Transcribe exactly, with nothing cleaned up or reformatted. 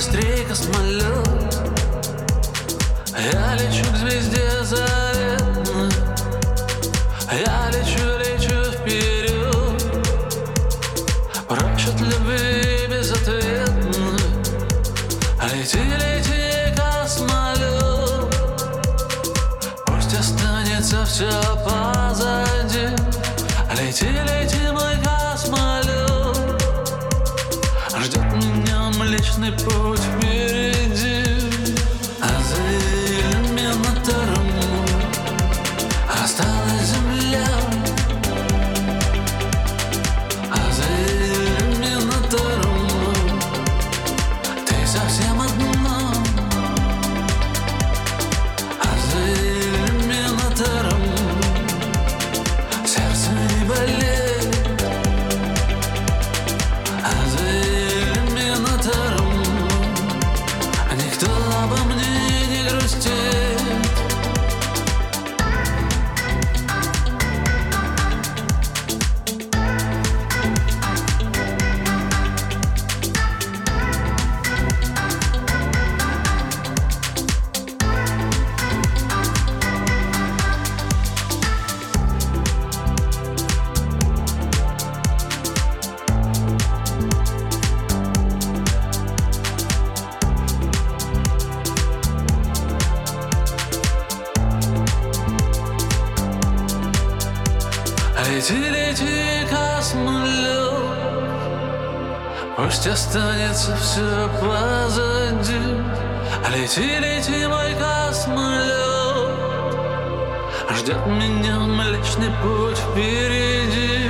быстрее космолет. Я лечу к звезде заветной, я лечу, лечу вперед, прочь от любви безответной. Лети, лети, космолет, пусть останется все позади. Лети, лети, мой космолет, ждет меня Млечный Путь впереди. А за иллюминатором осталась земля, а за иллюминатором ты совсем одна. А за иллюминатором сердце не болит, а за иллюминатором никто обо мне не грустит. Лети, лети, космолет, пусть останется все позади. Лети, лети, мой космолет, ждет меня Млечный Путь впереди.